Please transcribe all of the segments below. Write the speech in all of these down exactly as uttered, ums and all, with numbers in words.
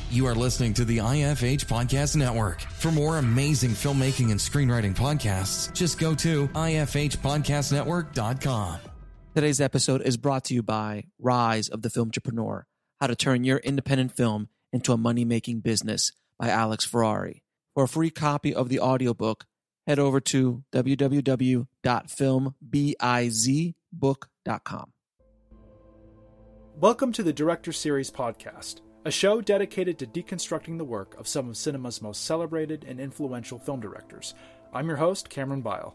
You are listening to the I F H Podcast Network. For more amazing filmmaking and screenwriting podcasts, just go to I F H podcast network dot com. Today's episode is brought to you by Rise of the Filmtrepreneur, How to Turn Your Independent Film into a Money-Making Business by Alex Ferrari. For a free copy of the audiobook, head over to w w w dot film biz book dot com. Welcome to the Director Series Podcast, a show dedicated to deconstructing the work of some of cinema's most celebrated and influential film directors. I'm your host, Cameron Bile.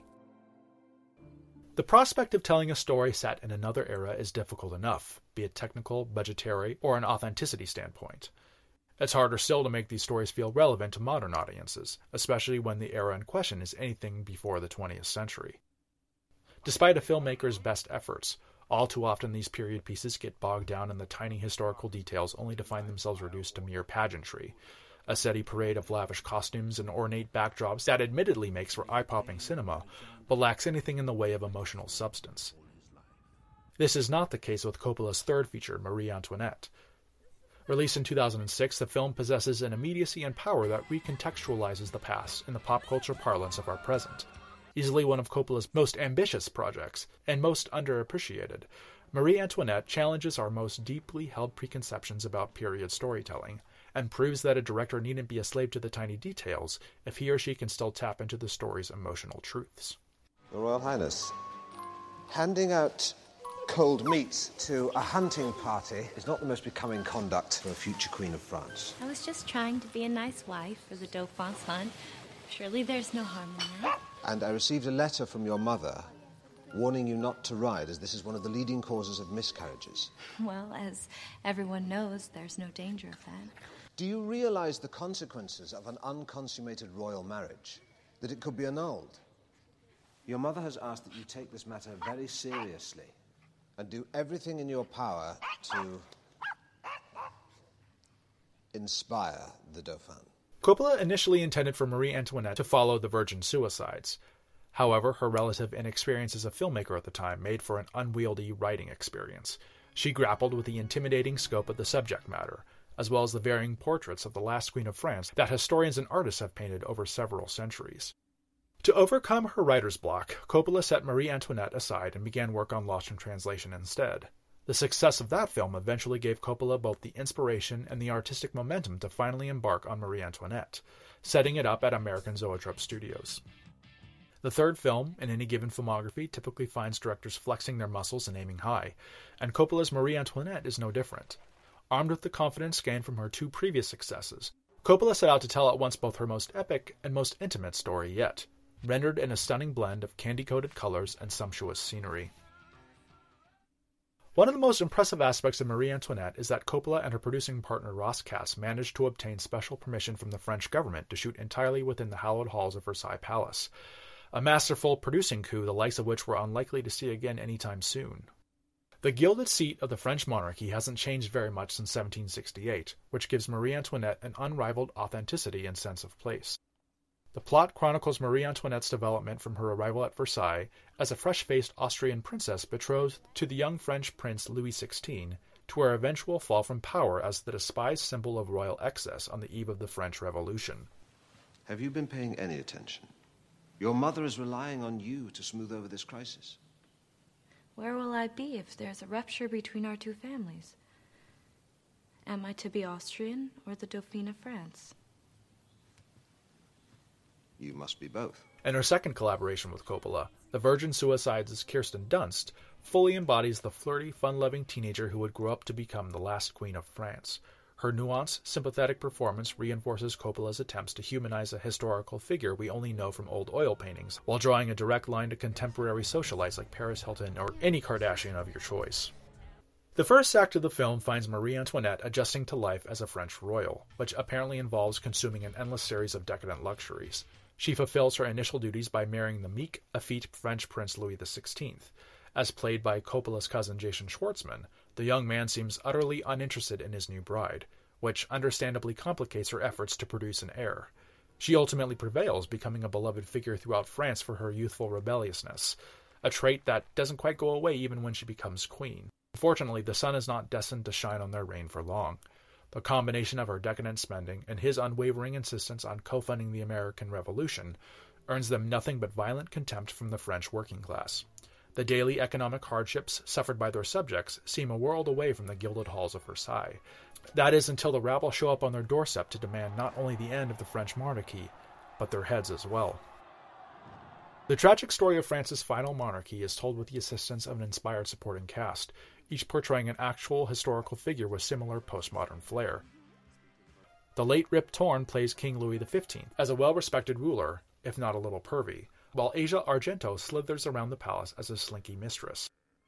The prospect of telling a story set in another era is difficult enough, be it technical, budgetary, or an authenticity standpoint. It's harder still to make these stories feel relevant to modern audiences, especially when the era in question is anything before the twentieth century. Despite a filmmaker's best efforts, all too often these period pieces get bogged down in the tiny historical details only to find themselves reduced to mere pageantry, a steady parade of lavish costumes and ornate backdrops that admittedly makes for eye-popping cinema, but lacks anything in the way of emotional substance. This is not the case with Coppola's third feature, Marie Antoinette. Released in two thousand six, the film possesses an immediacy and power that recontextualizes the past in the pop culture parlance of our present. Easily one of Coppola's most ambitious projects, and most underappreciated, Marie Antoinette challenges our most deeply held preconceptions about period storytelling, and proves that a director needn't be a slave to the tiny details if he or she can still tap into the story's emotional truths. Your Royal Highness, handing out cold meat to a hunting party is not the most becoming conduct for a future Queen of France. I was just trying to be a nice wife for the Dauphin's son. Surely there's no harm in that. And I received a letter from your mother warning you not to ride, as this is one of the leading causes of miscarriages. Well, as everyone knows, there's no danger of that. Do you realize the consequences of an unconsummated royal marriage? That it could be annulled? Your mother has asked that you take this matter very seriously and do everything in your power to inspire the Dauphin. Coppola initially intended for Marie Antoinette to follow the Virgin Suicides. However, her relative inexperience as a filmmaker at the time made for an unwieldy writing experience. She grappled with the intimidating scope of the subject matter, as well as the varying portraits of the last Queen of France that historians and artists have painted over several centuries. To overcome her writer's block, Coppola set Marie Antoinette aside and began work on Lost in Translation instead. The success of that film eventually gave Coppola both the inspiration and the artistic momentum to finally embark on Marie Antoinette, setting it up at American Zoetrope Studios. The third film, in any given filmography, typically finds directors flexing their muscles and aiming high, and Coppola's Marie Antoinette is no different. Armed with the confidence gained from her two previous successes, Coppola set out to tell at once both her most epic and most intimate story yet, rendered in a stunning blend of candy-coated colors and sumptuous scenery. One of the most impressive aspects of Marie Antoinette is that Coppola and her producing partner Ross Cass managed to obtain special permission from the French government to shoot entirely within the hallowed halls of Versailles Palace, a masterful producing coup the likes of which we're unlikely to see again anytime soon. The gilded seat of the French monarchy hasn't changed very much since seventeen sixty-eight, which gives Marie Antoinette an unrivaled authenticity and sense of place. The plot chronicles Marie Antoinette's development from her arrival at Versailles as a fresh-faced Austrian princess betrothed to the young French prince Louis the sixteenth, to her eventual fall from power as the despised symbol of royal excess on the eve of the French Revolution. Have you been paying any attention? Your mother is relying on you to smooth over this crisis. Where will I be if there's a rupture between our two families? Am I to be Austrian or the Dauphine of France? You must be both. In her second collaboration with Coppola, The Virgin Suicides' Kirsten Dunst fully embodies the flirty, fun-loving teenager who would grow up to become the last Queen of France. Her nuanced, sympathetic performance reinforces Coppola's attempts to humanize a historical figure we only know from old oil paintings, while drawing a direct line to contemporary socialites like Paris Hilton or any Kardashian of your choice. The first act of the film finds Marie Antoinette adjusting to life as a French royal, which apparently involves consuming an endless series of decadent luxuries. She fulfills her initial duties by marrying the meek, effete French Prince Louis the sixteenth. As played by Coppola's cousin Jason Schwartzman, the young man seems utterly uninterested in his new bride, which understandably complicates her efforts to produce an heir. She ultimately prevails, becoming a beloved figure throughout France for her youthful rebelliousness, a trait that doesn't quite go away even when she becomes queen. Unfortunately, the sun is not destined to shine on their reign for long. The combination of her decadent spending and his unwavering insistence on co-funding the American Revolution earns them nothing but violent contempt from the French working class. The daily economic hardships suffered by their subjects seem a world away from the gilded halls of Versailles. That is until the rabble show up on their doorstep to demand not only the end of the French monarchy, but their heads as well. The tragic story of France's final monarchy is told with the assistance of an inspired supporting cast, each portraying an actual historical figure with similar postmodern flair. The late Rip Torn plays King Louis the fifteenth as a well-respected ruler, if not a little pervy, while Asia Argento slithers around the palace as a slinky mistress.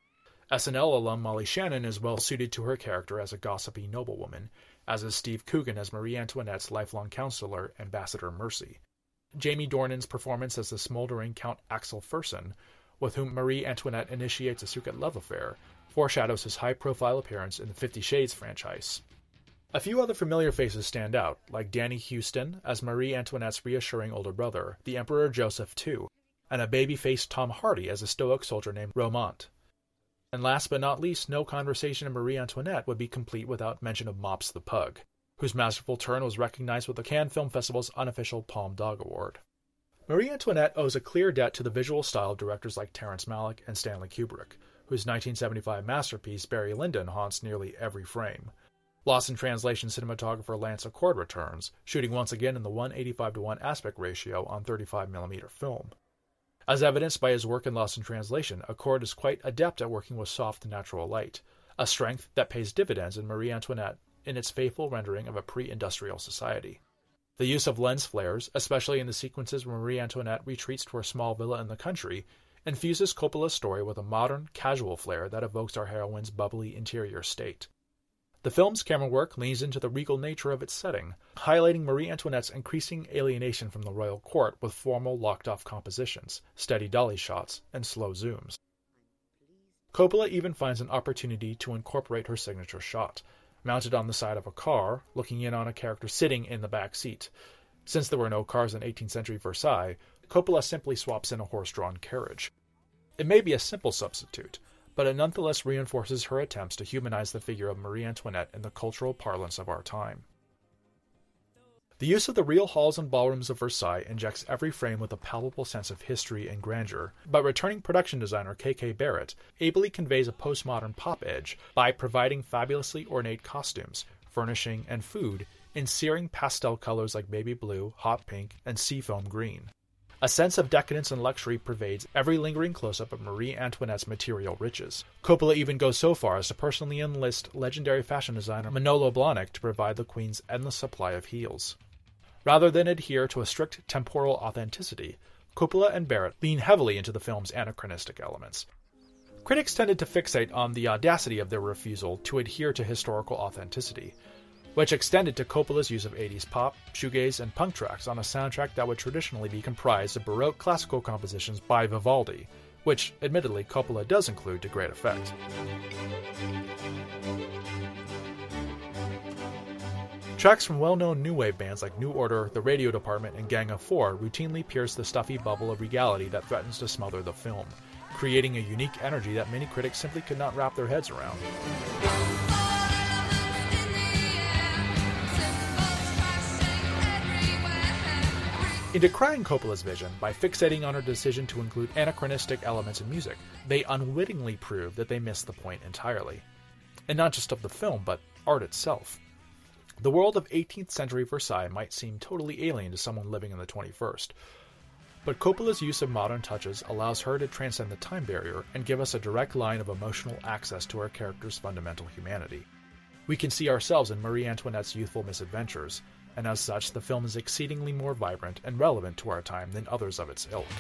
S N L alum Molly Shannon is well suited to her character as a gossipy noblewoman, as is Steve Coogan as Marie Antoinette's lifelong counselor, Ambassador Mercy. Jamie Dornan's performance as the smoldering Count Axel Fersen, with whom Marie Antoinette initiates a secret love affair, foreshadows his high-profile appearance in the Fifty Shades franchise. A few other familiar faces stand out, like Danny Huston as Marie Antoinette's reassuring older brother, the Emperor Joseph the Second, and a baby-faced Tom Hardy as a stoic soldier named Romont. And last but not least, no conversation of Marie Antoinette would be complete without mention of Mops the Pug, whose masterful turn was recognized with the Cannes Film Festival's unofficial Palm Dog Award. Marie Antoinette owes a clear debt to the visual style of directors like Terrence Malick and Stanley Kubrick, whose nineteen seventy-five masterpiece Barry Lyndon haunts nearly every frame. Lost in Translation cinematographer Lance Accord returns, shooting once again in the one eighty-five to one aspect ratio on thirty-five millimeter film. As evidenced by his work in Lost in Translation, Accord is quite adept at working with soft, natural light, a strength that pays dividends in Marie Antoinette in its faithful rendering of a pre-industrial society. The use of lens flares, especially in the sequences where Marie Antoinette retreats to her small villa in the country, infuses Coppola's story with a modern, casual flair that evokes our heroine's bubbly interior state. The film's camera work leans into the regal nature of its setting, highlighting Marie Antoinette's increasing alienation from the royal court with formal, locked-off compositions, steady dolly shots, and slow zooms. Coppola even finds an opportunity to incorporate her signature shot, mounted on the side of a car, looking in on a character sitting in the back seat. Since there were no cars in eighteenth century Versailles, Coppola simply swaps in a horse-drawn carriage. It may be a simple substitute, but it nonetheless reinforces her attempts to humanize the figure of Marie Antoinette in the cultural parlance of our time. The use of the real halls and ballrooms of Versailles injects every frame with a palpable sense of history and grandeur, but returning production designer K K Barrett ably conveys a postmodern pop edge by providing fabulously ornate costumes, furnishing, and food in searing pastel colors like baby blue, hot pink, and seafoam green. A sense of decadence and luxury pervades every lingering close-up of Marie Antoinette's material riches. Coppola even goes so far as to personally enlist legendary fashion designer Manolo Blahnik to provide the Queen's endless supply of heels. Rather than adhere to a strict temporal authenticity, Coppola and Barrett lean heavily into the film's anachronistic elements. Critics tended to fixate on the audacity of their refusal to adhere to historical authenticity, which extended to Coppola's use of eighties pop, shoegaze, and punk tracks on a soundtrack that would traditionally be comprised of Baroque classical compositions by Vivaldi, which, admittedly, Coppola does include to great effect. Tracks from well-known new wave bands like New Order, The Radio Department, and Gang of Four routinely pierce the stuffy bubble of regality that threatens to smother the film, creating a unique energy that many critics simply could not wrap their heads around. In decrying Coppola's vision by fixating on her decision to include anachronistic elements in music, they unwittingly prove that they missed the point entirely. And not just of the film, but art itself. The world of eighteenth century Versailles might seem totally alien to someone living in the twenty-first, but Coppola's use of modern touches allows her to transcend the time barrier and give us a direct line of emotional access to our character's fundamental humanity. We can see ourselves in Marie Antoinette's youthful misadventures, and as such, the film is exceedingly more vibrant and relevant to our time than others of its ilk.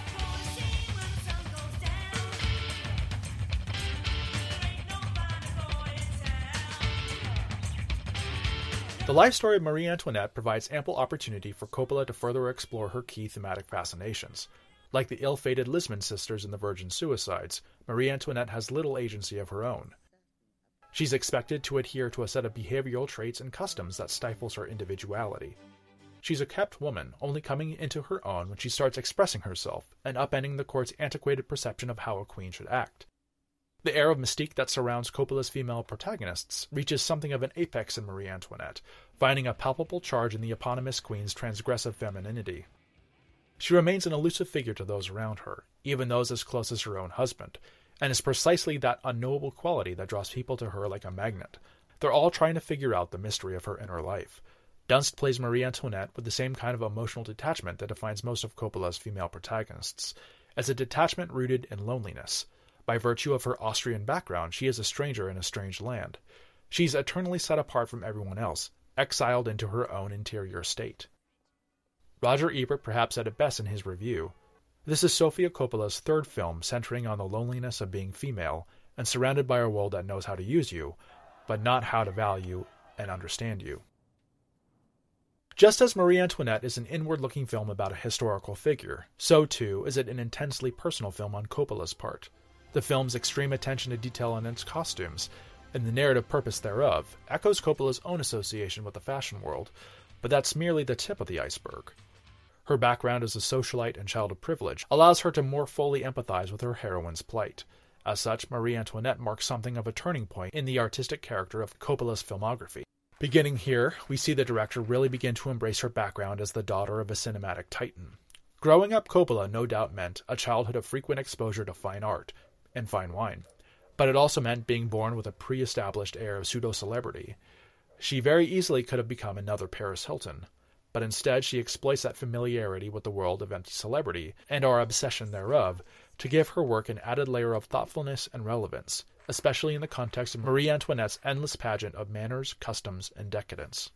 The life story of Marie Antoinette provides ample opportunity for Coppola to further explore her key thematic fascinations. Like the ill-fated Lisbon sisters in The Virgin Suicides, Marie Antoinette has little agency of her own. She's expected to adhere to a set of behavioral traits and customs that stifles her individuality. She's a kept woman, only coming into her own when she starts expressing herself and upending the court's antiquated perception of how a queen should act. The air of mystique that surrounds Coppola's female protagonists reaches something of an apex in Marie Antoinette, finding a palpable charge in the eponymous queen's transgressive femininity. She remains an elusive figure to those around her, even those as close as her own husband, and it's precisely that unknowable quality that draws people to her like a magnet. They're all trying to figure out the mystery of her inner life. Dunst plays Marie Antoinette with the same kind of emotional detachment that defines most of Coppola's female protagonists, as a detachment rooted in loneliness. By virtue of her Austrian background, she is a stranger in a strange land. She's eternally set apart from everyone else, exiled into her own interior state. Roger Ebert perhaps said it best in his review. This is Sofia Coppola's third film centering on the loneliness of being female and surrounded by a world that knows how to use you, but not how to value and understand you. Just as Marie Antoinette is an inward-looking film about a historical figure, so too is it an intensely personal film on Coppola's part. The film's extreme attention to detail in its costumes, and the narrative purpose thereof, echoes Coppola's own association with the fashion world, but that's merely the tip of the iceberg. Her background as a socialite and child of privilege allows her to more fully empathize with her heroine's plight. As such, Marie Antoinette marks something of a turning point in the artistic character of Coppola's filmography. Beginning here, we see the director really begin to embrace her background as the daughter of a cinematic titan. Growing up Coppola no doubt meant a childhood of frequent exposure to fine art, and fine wine, but it also meant being born with a pre-established air of pseudo-celebrity. She very easily could have become another Paris Hilton, but instead she exploits that familiarity with the world of anti-celebrity and our obsession thereof to give her work an added layer of thoughtfulness and relevance, especially in the context of Marie Antoinette's endless pageant of manners, customs, and decadence.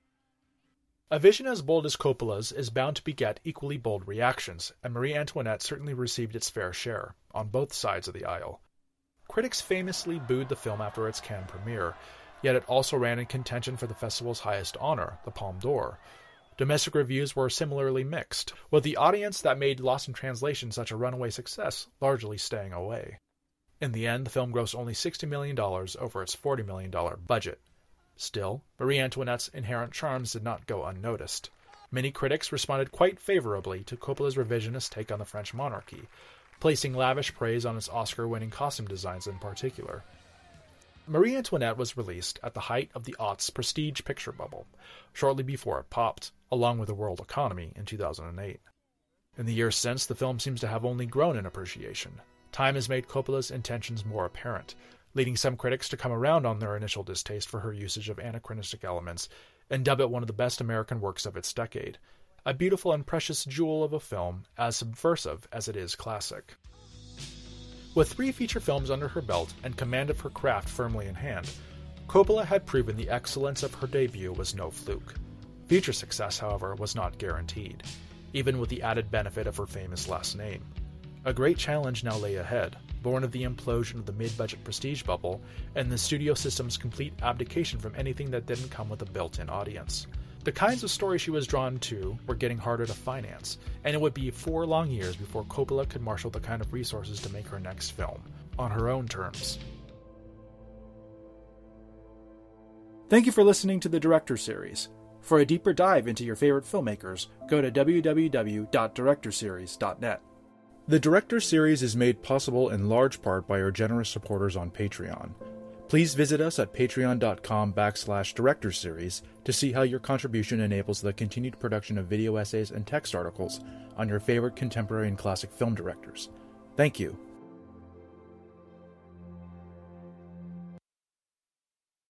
A vision as bold as Coppola's is bound to beget equally bold reactions, and Marie Antoinette certainly received its fair share, on both sides of the aisle. Critics famously booed the film after its Cannes premiere, yet it also ran in contention for the festival's highest honor, the Palme d'Or. Domestic reviews were similarly mixed, with the audience that made Lost in Translation such a runaway success largely staying away. In the end, the film grossed only sixty million dollars over its forty million dollars budget. Still, Marie Antoinette's inherent charms did not go unnoticed. Many critics responded quite favorably to Coppola's revisionist take on the French monarchy, placing lavish praise on its Oscar-winning costume designs in particular. Marie Antoinette was released at the height of the aughts prestige picture bubble, shortly before it popped, along with the world economy, in two thousand eight. In the years since, the film seems to have only grown in appreciation. Time has made Coppola's intentions more apparent, leading some critics to come around on their initial distaste for her usage of anachronistic elements and dub it one of the best American works of its decade, a beautiful and precious jewel of a film as subversive as it is classic. With three feature films under her belt and command of her craft firmly in hand, Coppola had proven the excellence of her debut was no fluke. Future success, however, was not guaranteed, even with the added benefit of her famous last name. A great challenge now lay ahead, born of the implosion of the mid-budget prestige bubble and the studio system's complete abdication from anything that didn't come with a built-in audience. The kinds of stories she was drawn to were getting harder to finance, and it would be four long years before Coppola could marshal the kind of resources to make her next film, on her own terms. Thank you for listening to the Director Series. For a deeper dive into your favorite filmmakers, go to w w w dot director series dot net. The Director Series is made possible in large part by our generous supporters on Patreon. Please visit us at patreon.com backslash director series to see how your contribution enables the continued production of video essays and text articles on your favorite contemporary and classic film directors. Thank you.